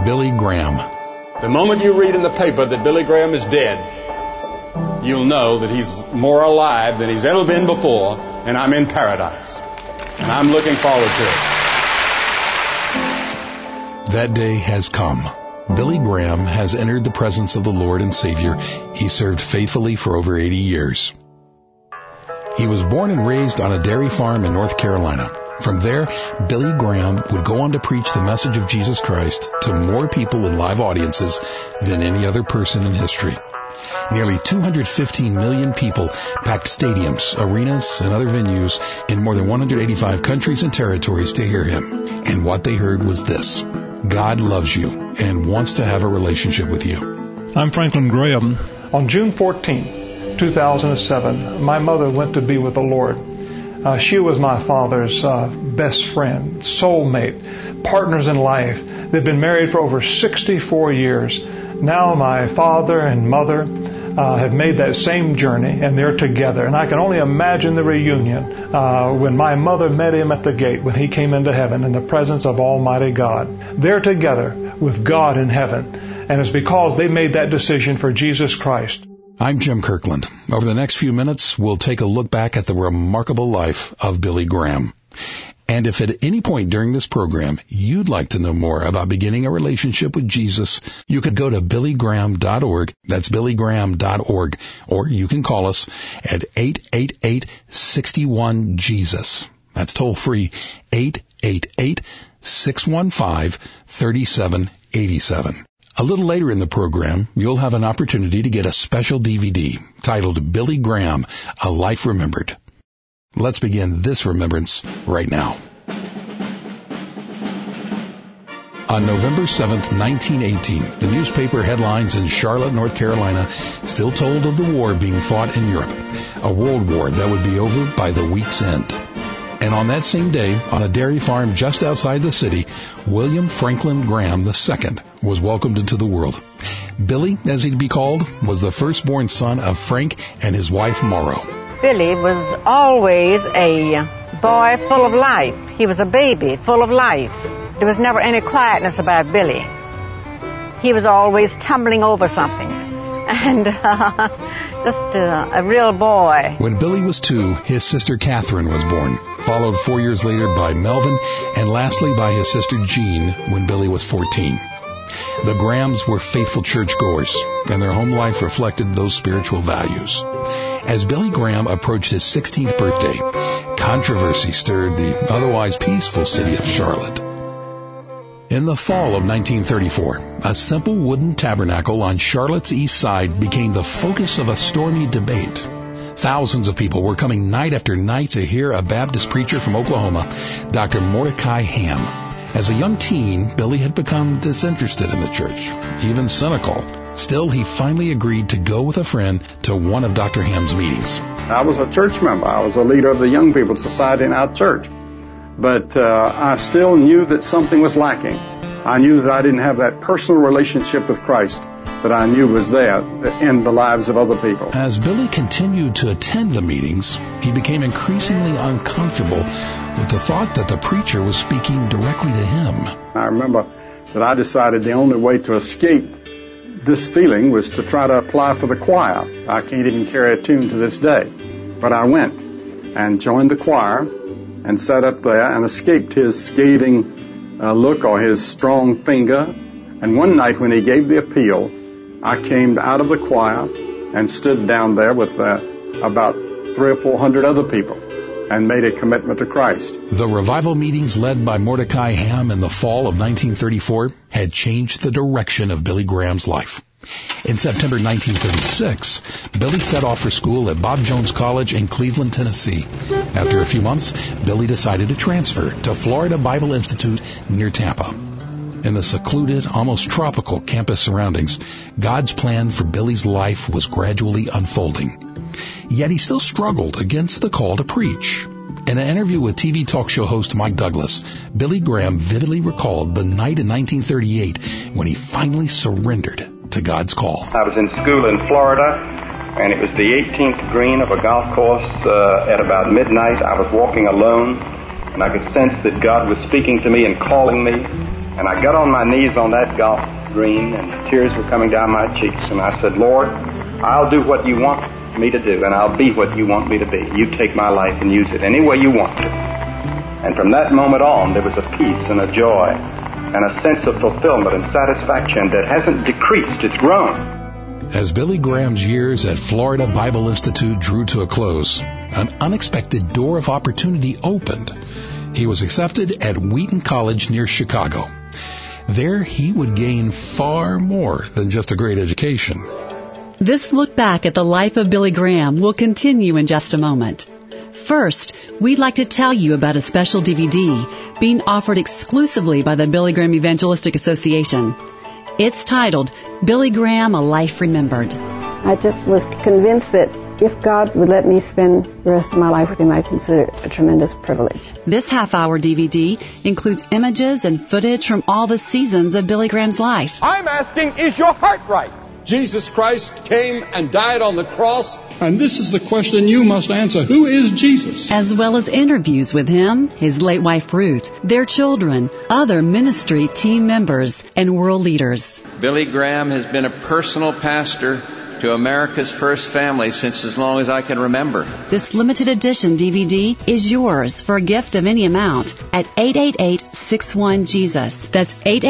Billy Graham. The moment you read in the paper that Billy Graham is dead, you'll know that he's more alive than he's ever been before, and I'm in paradise. And I'm looking forward to it. That day has come. Billy Graham has entered the presence of the Lord and Savior. He served faithfully for over 80 years. He was born and raised on a dairy farm in North Carolina. From there, Billy Graham would go on to preach the message of Jesus Christ to more people in live audiences than any other person in history. Nearly 215 million people packed stadiums, arenas, and other venues in more than 185 countries and territories to hear him. And what they heard was this: God loves you and wants to have a relationship with you. I'm Franklin Graham. On June 14, 2007, my mother went to be with the Lord. She was my father's best friend, soulmate, partners in life. They've been married for over 64 years. Now my father and mother have made that same journey, and they're together. And I can only imagine the reunion when my mother met him at the gate when he came into heaven in the presence of Almighty God. They're together with God in heaven, and it's because they made that decision for Jesus Christ. I'm Jim Kirkland. Over the next few minutes, we'll take a look back at the remarkable life of Billy Graham. And if at any point during this program you'd like to know more about beginning a relationship with Jesus, you could go to billygraham.org. That's billygraham.org. Or you can call us at 888-61-JESUS. That's toll free, 888-615-3787. A little later in the program, you'll have an opportunity to get a special DVD titled Billy Graham, A Life Remembered. Let's begin this remembrance right now. On November 7th, 1918, the newspaper headlines in Charlotte, North Carolina, still told of the war being fought in Europe, a world war that would be over by the week's end. And on that same day, on a dairy farm just outside the city, William Franklin Graham II was welcomed into the world. Billy, as he'd be called, was the firstborn son of Frank and his wife, Morrow. Billy was always a boy full of life. He was a baby full of life. There was never any quietness about Billy. He was always tumbling over something. And just a real boy. When Billy was 2, his sister Catherine was born, followed 4 years later by Melvin, and lastly by his sister Jean when Billy was 14. The Grahams were faithful churchgoers, and their home life reflected those spiritual values. As Billy Graham approached his 16th birthday, controversy stirred the otherwise peaceful city of Charlotte. In the fall of 1934, a simple wooden tabernacle on Charlotte's east side became the focus of a stormy debate. Thousands of people were coming night after night to hear a Baptist preacher from Oklahoma, Dr. Mordecai Ham. As a young teen, Billy had become disinterested in the church, even cynical. Still, he finally agreed to go with a friend to one of Dr. Ham's meetings. I was a church member. I was a leader of the Young People's Society in our church. But I still knew that something was lacking. I knew that I didn't have that personal relationship with Christ that I knew was there in the lives of other people. As Billy continued to attend the meetings, he became increasingly uncomfortable with the thought that the preacher was speaking directly to him. I remember that I decided the only way to escape this feeling was to try to apply for the choir. I can't even carry a tune to this day. But I went and joined the choir and sat up there and escaped his scathing look or his strong finger. And one night when he gave the appeal, I came out of the choir and stood down there with about 300 or 400 other people and made a commitment to Christ. The revival meetings led by Mordecai Ham in the fall of 1934 had changed the direction of Billy Graham's life. In September 1936, Billy set off for school at Bob Jones College in Cleveland, Tennessee. After a few months, Billy decided to transfer to Florida Bible Institute near Tampa. In the secluded, almost tropical campus surroundings, God's plan for Billy's life was gradually unfolding. Yet he still struggled against the call to preach. In an interview with TV talk show host Mike Douglas, Billy Graham vividly recalled the night in 1938 when he finally surrendered to God's call. I was in school in Florida, and it was the 18th green of a golf course at about midnight. I was walking alone, and I could sense that God was speaking to me and calling me. And I got on my knees on that golf green, and tears were coming down my cheeks. And I said, Lord, I'll do what you want me to do, and I'll be what you want me to be. You take my life and use it any way you want to. And from that moment on, there was a peace and a joy and a sense of fulfillment and satisfaction that hasn't decreased, it's grown. As Billy Graham's years at Florida Bible Institute drew to a close, an unexpected door of opportunity opened. He was accepted at Wheaton College near Chicago. There, he would gain far more than just a great education. This look back at the life of Billy Graham will continue in just a moment. First, we'd like to tell you about a special DVD being offered exclusively by the Billy Graham Evangelistic Association. It's titled, Billy Graham, A Life Remembered. I just was convinced that if God would let me spend the rest of my life with Him, I consider it a tremendous privilege. This half-hour DVD includes images and footage from all the seasons of Billy Graham's life. I'm asking, is your heart right? Jesus Christ came and died on the cross. And this is the question you must answer. Who is Jesus? As well as interviews with him, his late wife Ruth, their children, other ministry team members, and world leaders. Billy Graham has been a personal pastor to America's first family since as long as I can remember. This limited edition DVD is yours for a gift of any amount at 888-61-JESUS. That's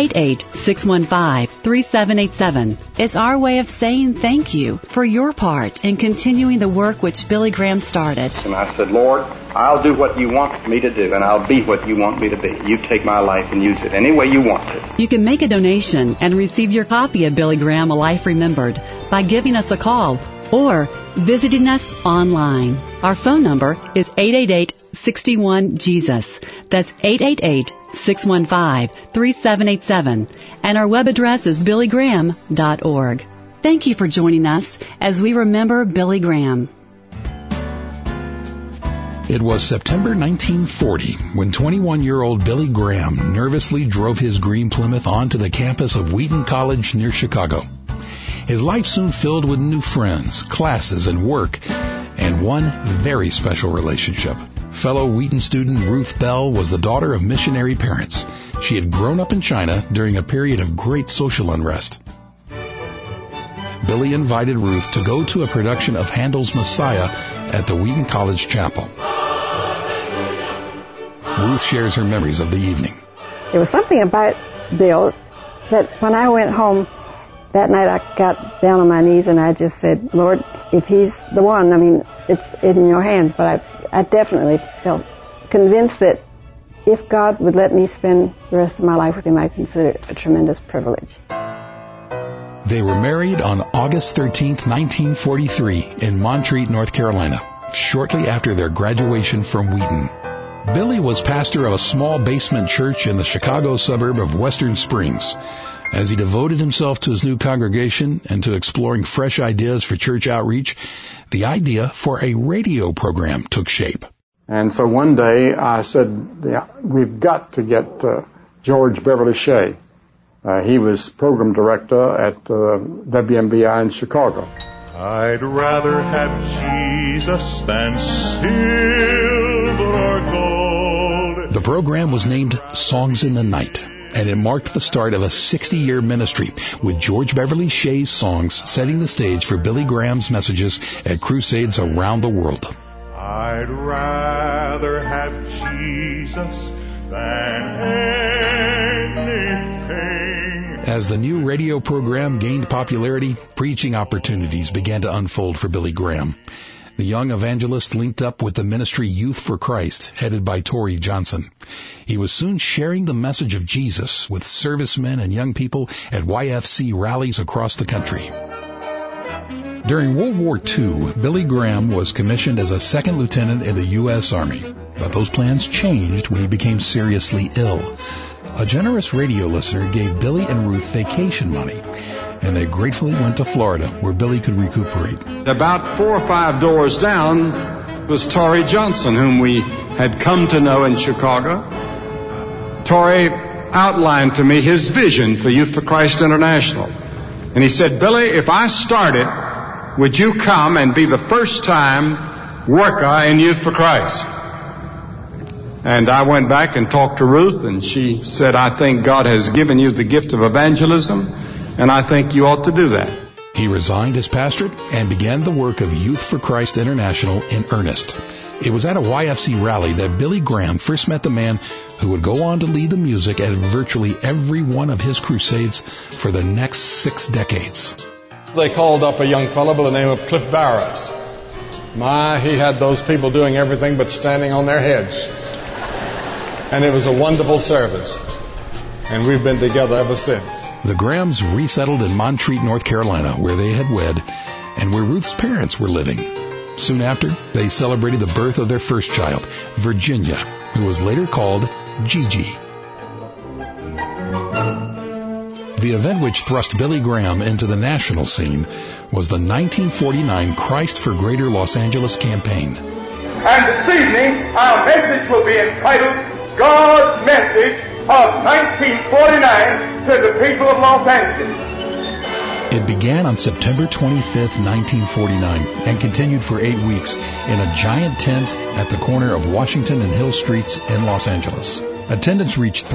888-615-3787. It's our way of saying thank you for your part in continuing the work which Billy Graham started. And I said, Lord, I'll do what you want me to do, and I'll be what you want me to be. You take my life and use it any way you want to. You can make a donation and receive your copy of Billy Graham, A Life Remembered by giving us a call or visiting us online. Our phone number is 888-61-JESUS. That's 888-615-3787. And our web address is billygraham.org. Thank you for joining us as we remember Billy Graham. It was September 1940 when 21-year-old Billy Graham nervously drove his green Plymouth onto the campus of Wheaton College near Chicago. His life soon filled with new friends, classes, and work, and one very special relationship. Fellow Wheaton student Ruth Bell was the daughter of missionary parents. She had grown up in China during a period of great social unrest. Billy invited Ruth to go to a production of Handel's Messiah at the Wheaton College Chapel. Ruth shares her memories of the evening. There was something about Bill that when I went home that night, I got down on my knees and I just said, Lord, if he's the one, I mean, it's in your hands. But I definitely felt convinced that if God would let me spend the rest of my life with Him, I consider it a tremendous privilege. They were married on August 13th, 1943 in Montreat, North Carolina, shortly after their graduation from Wheaton. Billy was pastor of a small basement church in the Chicago suburb of Western Springs. As he devoted himself to his new congregation and to exploring fresh ideas for church outreach, the idea for a radio program took shape. And so one day I said, we've got to get George Beverly Shea. He was program director at WMBI in Chicago. I'd rather have Jesus than silver or gold. The program was named Songs in the Night, and it marked the start of a 60-year ministry, with George Beverly Shea's songs setting the stage for Billy Graham's messages at crusades around the world. I'd rather have Jesus than anything. As the new radio program gained popularity, preaching opportunities began to unfold for Billy Graham. The young evangelist linked up with the ministry Youth for Christ, headed by Torrey Johnson. He was soon sharing the message of Jesus with servicemen and young people at YFC rallies across the country. During World War II, Billy Graham was commissioned as a second lieutenant in the U.S. Army, but those plans changed when he became seriously ill. A generous radio listener gave Billy and Ruth vacation money, and they gratefully went to Florida, where Billy could recuperate. About 4 or 5 doors down was Torrey Johnson, whom we had come to know in Chicago. Torrey outlined to me his vision for Youth for Christ International. And he said, Billy, if I start it, would you come and be the first-time worker in Youth for Christ? And I went back and talked to Ruth, and she said, I think God has given you the gift of evangelism, and I think you ought to do that. He resigned his pastorate and began the work of Youth for Christ International in earnest. It was at a YFC rally that Billy Graham first met the man who would go on to lead the music at virtually every one of his crusades for the next 6 decades. They called up a young fellow by the name of Cliff Barrows. He had those people doing everything but standing on their heads. And it was a wonderful service. And we've been together ever since. The Grahams resettled in Montreat, North Carolina, where they had wed and where Ruth's parents were living. Soon after, they celebrated the birth of their first child, Virginia, who was later called Gigi. The event which thrust Billy Graham into the national scene was the 1949 Christ for Greater Los Angeles campaign. And this evening, our message will be entitled, God's Message of 1949 to the people of Los Angeles. It began on September 25, 1949, and continued for 8 weeks in a giant tent at the corner of Washington and Hill Streets in Los Angeles. Attendance reached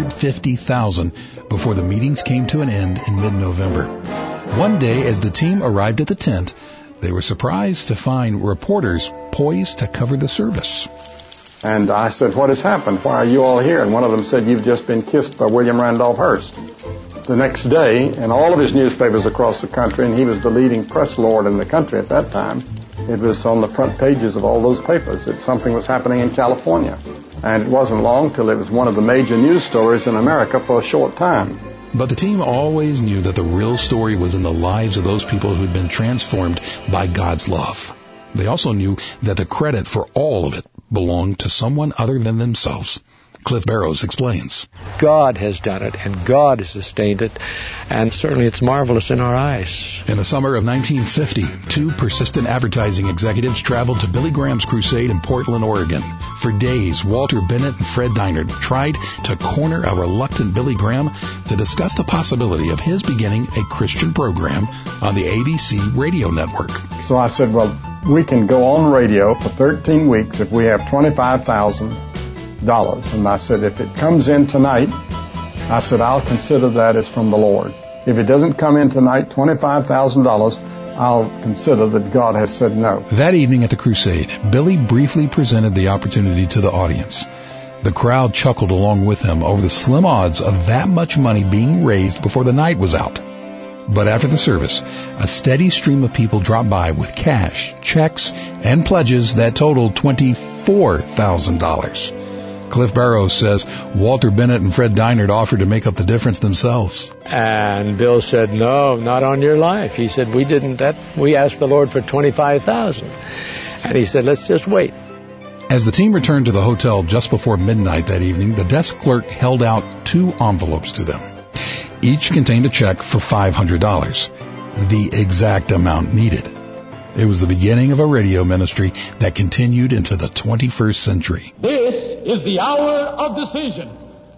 350,000 before the meetings came to an end in mid-November. One day, as the team arrived at the tent, they were surprised to find reporters poised to cover the service. And I said, what has happened? Why are you all here? And one of them said, you've just been kissed by William Randolph Hearst. The next day, in all of his newspapers across the country, and he was the leading press lord in the country at that time, it was on the front pages of all those papers that something was happening in California. And it wasn't long till it was one of the major news stories in America for a short time. But the team always knew that the real story was in the lives of those people who'd been transformed by God's love. They also knew that the credit for all of it belonged to someone other than themselves. Cliff Barrows explains. God has done it, and God has sustained it, and certainly it's marvelous in our eyes. In the summer of 1950, 2 persistent advertising executives traveled to Billy Graham's crusade in Portland, Oregon. For days, Walter Bennett and Fred Deinert tried to corner a reluctant Billy Graham to discuss the possibility of his beginning a Christian program on the ABC radio network. So I said, well, we can go on radio for 13 weeks if we have $25,000. And I said, if it comes in tonight, I said, I'll consider that as from the Lord. If it doesn't come in tonight, $25,000, I'll consider that God has said no. That evening at the crusade, Billy briefly presented the opportunity to the audience. The crowd chuckled along with him over the slim odds of that much money being raised before the night was out. But after the service, a steady stream of people dropped by with cash, checks, and pledges that totaled $24,000. Cliff Barrows says Walter Bennett and Fred Deinert offered to make up the difference themselves. And Bill said, no, not on your life. He said, we didn't that. We asked the Lord for $25,000. And he said, let's just wait. As the team returned to the hotel just before midnight that evening, the desk clerk held out 2 envelopes to them. Each contained a check for $500, the exact amount needed. It was the beginning of a radio ministry that continued into the 21st century. This is the hour of decision.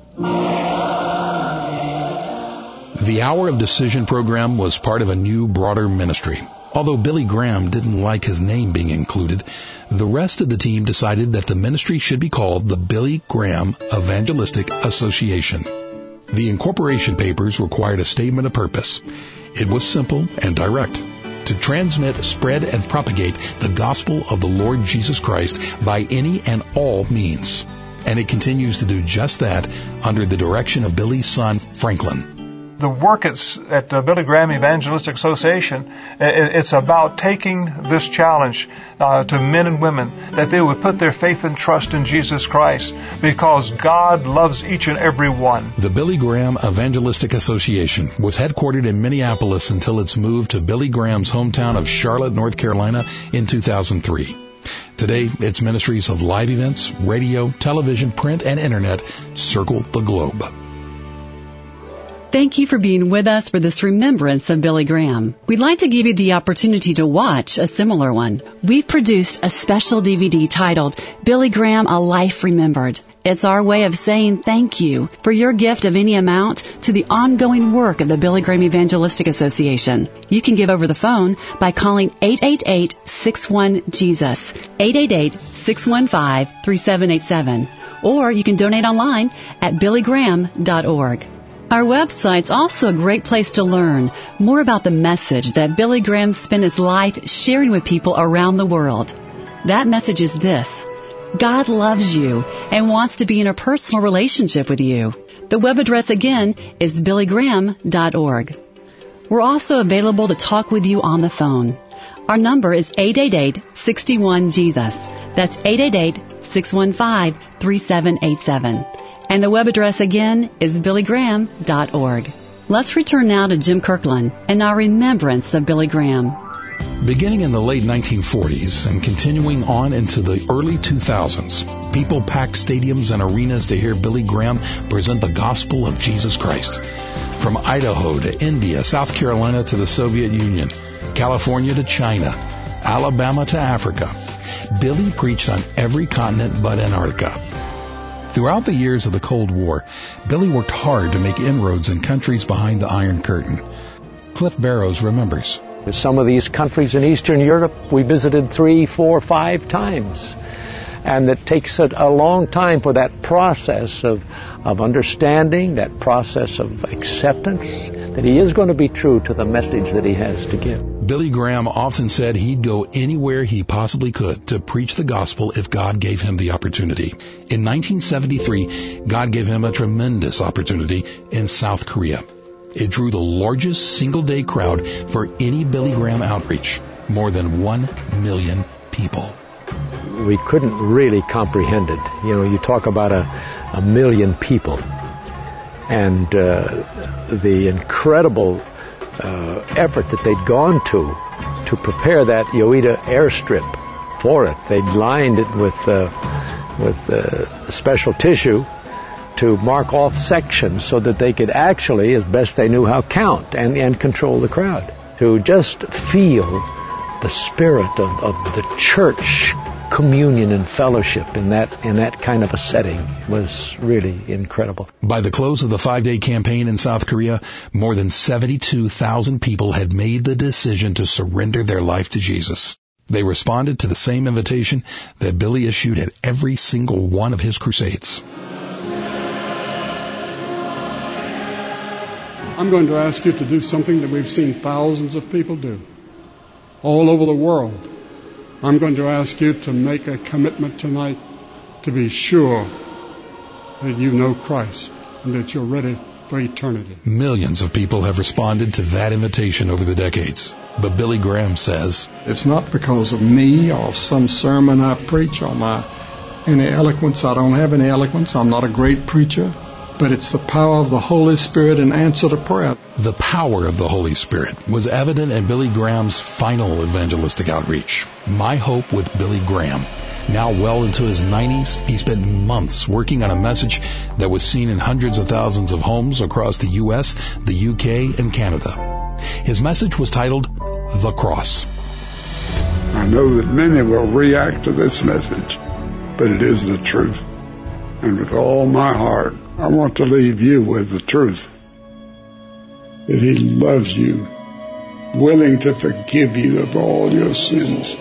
The Hour of Decision program was part of a new, broader ministry. Although Billy Graham didn't like his name being included, the rest of the team decided that the ministry should be called the Billy Graham Evangelistic Association. The incorporation papers required a statement of purpose. It was simple and direct: to transmit, spread, and propagate the gospel of the Lord Jesus Christ by any and all means. And it continues to do just that under the direction of Billy's son, Franklin. The work at Billy Graham Evangelistic Association, it's about taking this challenge to men and women that they would put their faith and trust in Jesus Christ because God loves each and every one. The Billy Graham Evangelistic Association was headquartered in Minneapolis until its move to Billy Graham's hometown of Charlotte, North Carolina in 2003. Today, its ministries of live events, radio, television, print, and internet circle the globe. Thank you for being with us for this remembrance of Billy Graham. We'd like to give you the opportunity to watch a similar one. We've produced a special DVD titled Billy Graham, A Life Remembered. It's our way of saying thank you for your gift of any amount to the ongoing work of the Billy Graham Evangelistic Association. You can give over the phone by calling 888-61-JESUS, 888-615-3787. or you can donate online at billygraham.org. Our website's also a great place to learn more about the message that Billy Graham spent his life sharing with people around the world. That message is this: God loves you and wants to be in a personal relationship with you. The web address again is billygraham.org. We're also available to talk with you on the phone. Our number is 888-61-JESUS. That's 888-615-3787. And the web address again is billygraham.org. Let's return now to Jim Kirkland and our remembrance of Billy Graham. Beginning in the late 1940s and continuing on into the early 2000s, people packed stadiums and arenas to hear Billy Graham present the gospel of Jesus Christ. From Idaho to India, South Carolina to the Soviet Union, California to China, Alabama to Africa, Billy preached on every continent but Antarctica. Throughout the years of the Cold War, Billy worked hard to make inroads in countries behind the Iron Curtain. Cliff Barrows remembers. Some of these countries in Eastern Europe we visited 3, 4, 5 times. And it takes a long time for that process of understanding, that process of acceptance, that he is going to be true to the message that he has to give. Billy Graham often said he'd go anywhere he possibly could to preach the gospel if God gave him the opportunity. In 1973, God gave him a tremendous opportunity in South Korea. It drew the largest single-day crowd for any Billy Graham outreach, more than 1 million people. We couldn't really comprehend it. You know, you talk about a million people, and the incredible effort that they'd gone to prepare that Yoita airstrip for it. They'd lined it with special tissue to mark off sections so that they could actually, as best they knew how, count and control the crowd. To just feel the spirit of the church communion and fellowship in that kind of a setting was really incredible. By the close of the 5-day campaign in South Korea, more than 72,000 people had made the decision to surrender their life to Jesus. They responded to the same invitation that Billy issued at every single one of his crusades. I'm going to ask you to do something that we've seen thousands of people do all over the world. I'm going to ask you to make a commitment tonight to be sure that you know Christ and that you're ready for eternity. Millions of people have responded to that invitation over the decades. But Billy Graham says, it's not because of me or some sermon I preach or any eloquence. I don't have any eloquence. I'm not a great preacher. But it's the power of the Holy Spirit in answer to prayer. The power of the Holy Spirit was evident in Billy Graham's final evangelistic outreach. My Hope with Billy Graham. Now well into his 90s, he spent months working on a message that was seen in hundreds of thousands of homes across the U.S., the UK, and Canada. His message was titled, The Cross. I know that many will react to this message, but it is the truth. And with all my heart, I want to leave you with the truth. That He loves you, willing to forgive you of all your sins.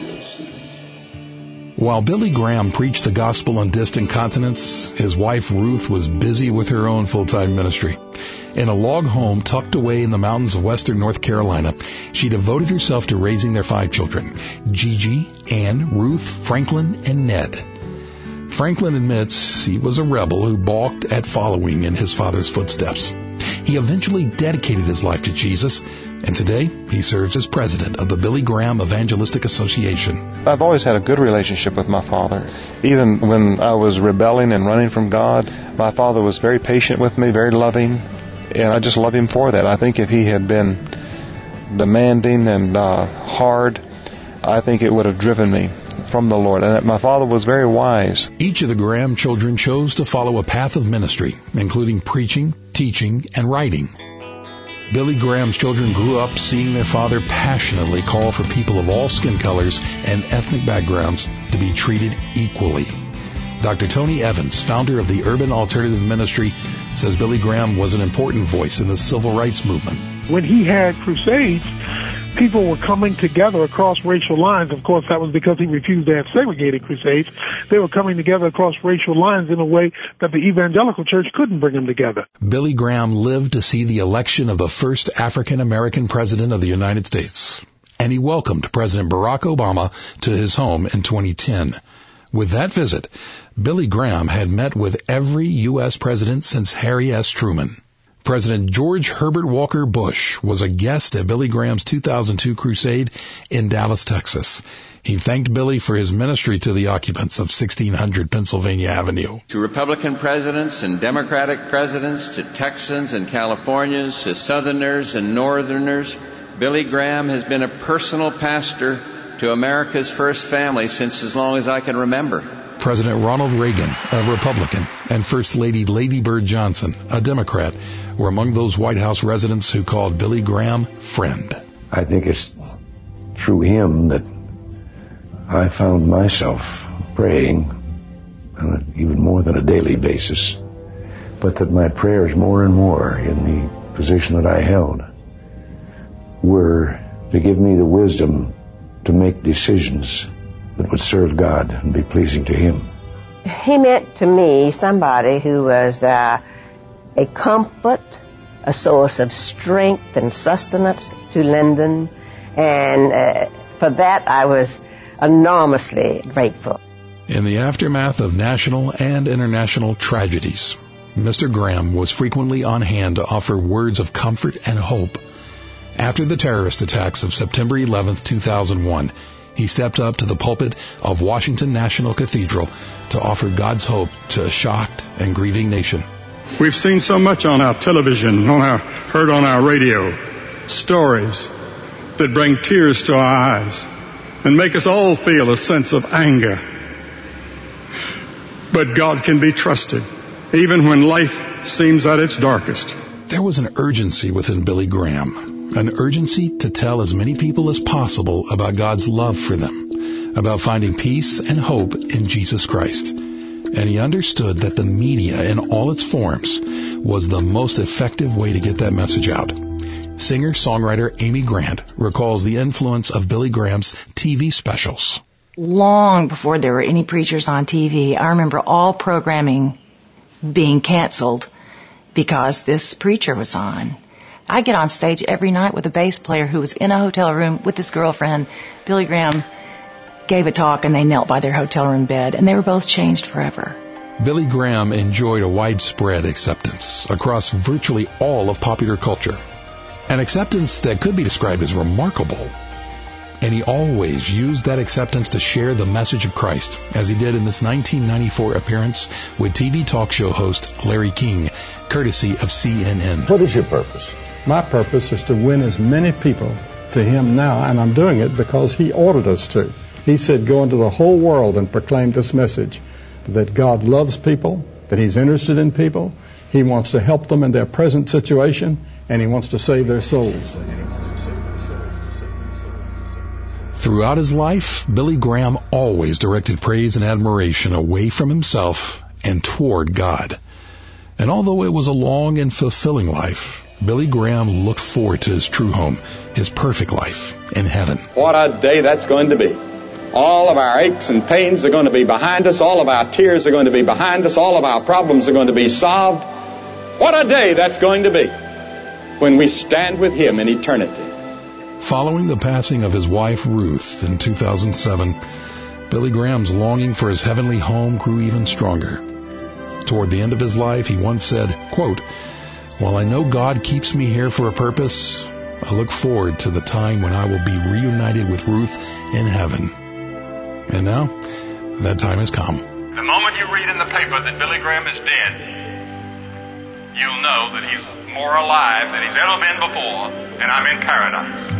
While Billy Graham preached the gospel on distant continents, his wife Ruth was busy with her own full-time ministry. In a log home tucked away in the mountains of western North Carolina, she devoted herself to raising their 5 children, Gigi, Ann, Ruth, Franklin, and Ned. Franklin admits he was a rebel who balked at following in his father's footsteps. He eventually dedicated his life to Jesus, and today he serves as president of the Billy Graham Evangelistic Association. I've always had a good relationship with my father. Even when I was rebelling and running from God, my father was very patient with me, very loving, and I just love him for that. I think if he had been demanding and hard, I think it would have driven me from the Lord. And my father was very wise. Each of the Graham children chose to follow a path of ministry, including preaching, teaching, and writing. Billy Graham's children grew up seeing their father passionately call for people of all skin colors and ethnic backgrounds to be treated equally. Dr. Tony Evans, founder of the Urban Alternative Ministry, says Billy Graham was an important voice in the civil rights movement. When he had crusades, people were coming together across racial lines. Of course, that was because he refused to have segregated crusades. They were coming together across racial lines in a way that the evangelical church couldn't bring them together. Billy Graham lived to see the election of the first African-American president of the United States, and he welcomed President Barack Obama to his home in 2010. With that visit, Billy Graham had met with every U.S. president since Harry S. Truman. President George Herbert Walker Bush was a guest at Billy Graham's 2002 crusade in Dallas, Texas. He thanked Billy for his ministry to the occupants of 1600 Pennsylvania Avenue. To Republican presidents and Democratic presidents, to Texans and Californians, to Southerners and Northerners, Billy Graham has been a personal pastor to America's first family since as long as I can remember. President Ronald Reagan, a Republican, and First Lady Lady Bird Johnson, a Democrat, were among those White House residents who called Billy Graham friend. I think it's through him that I found myself praying on even more than a daily basis, but that my prayers more and more in the position that I held were to give me the wisdom to make decisions that would serve God and be pleasing to Him. He meant to me somebody who was a comfort, a source of strength and sustenance to Lyndon, and for that I was enormously grateful. In the aftermath of national and international tragedies, Mr. Graham was frequently on hand to offer words of comfort and hope. After the terrorist attacks of September 11, 2001, he stepped up to the pulpit of Washington National Cathedral to offer God's hope to a shocked and grieving nation. We've seen so much on our television, heard on our radio, stories that bring tears to our eyes and make us all feel a sense of anger. But God can be trusted, even when life seems at its darkest. There was an urgency within Billy Graham, an urgency to tell as many people as possible about God's love for them, about finding peace and hope in Jesus Christ. And he understood that the media in all its forms was the most effective way to get that message out. Singer-songwriter Amy Grant recalls the influence of Billy Graham's TV specials. Long before there were any preachers on TV, I remember all programming being canceled because this preacher was on. I get on stage every night with a bass player who was in a hotel room with his girlfriend. Billy Graham gave a talk and they knelt by their hotel room bed, and they were both changed forever. Billy Graham enjoyed a widespread acceptance across virtually all of popular culture, an acceptance that could be described as remarkable. And he always used that acceptance to share the message of Christ, as he did in this 1994 appearance with TV talk show host Larry King, courtesy of CNN. What is your purpose? My purpose is to win as many people to Him now, and I'm doing it because He ordered us to. He said, go into the whole world and proclaim this message, that God loves people, that He's interested in people, He wants to help them in their present situation, and He wants to save their souls. Throughout his life, Billy Graham always directed praise and admiration away from himself and toward God. And although it was a long and fulfilling life, Billy Graham looked forward to his true home, his perfect life in heaven. What a day that's going to be. All of our aches and pains are going to be behind us. All of our tears are going to be behind us. All of our problems are going to be solved. What a day that's going to be when we stand with Him in eternity. Following the passing of his wife Ruth in 2007, Billy Graham's longing for his heavenly home grew even stronger. Toward the end of his life, he once said, quote, "While I know God keeps me here for a purpose, I look forward to the time when I will be reunited with Ruth in heaven." And now, that time has come. The moment you read in the paper that Billy Graham is dead, you'll know that he's more alive than he's ever been before, and I'm in paradise.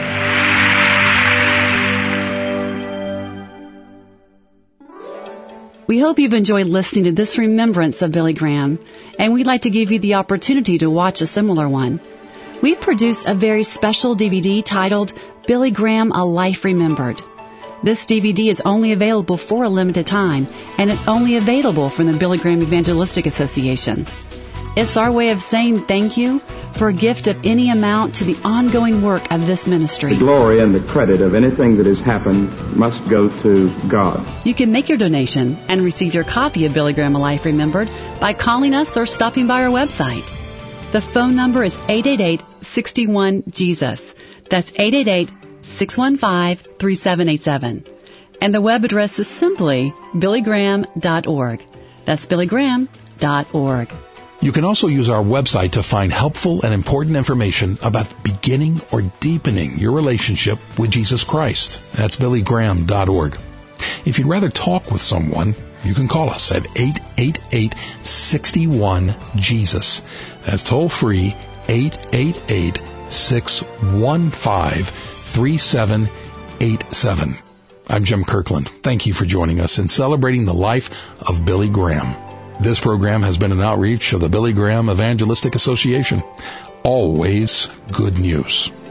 We hope you've enjoyed listening to this remembrance of Billy Graham, and we'd like to give you the opportunity to watch a similar one. We've produced a very special DVD titled Billy Graham, A Life Remembered. This DVD is only available for a limited time, and it's only available from the Billy Graham Evangelistic Association. It's our way of saying thank you for a gift of any amount to the ongoing work of this ministry. The glory and the credit of anything that has happened must go to God. You can make your donation and receive your copy of Billy Graham, A Life Remembered by calling us or stopping by our website. The phone number is 888-61-JESUS. That's 888-615-3787. And the web address is simply billygraham.org. That's billygraham.org. You can also use our website to find helpful and important information about beginning or deepening your relationship with Jesus Christ. That's billygraham.org. If you'd rather talk with someone, you can call us at 888-61-JESUS. That's toll free, 888-615-3787. I'm Jim Kirkland. Thank you for joining us in celebrating the life of Billy Graham. This program has been an outreach of the Billy Graham Evangelistic Association. Always good news.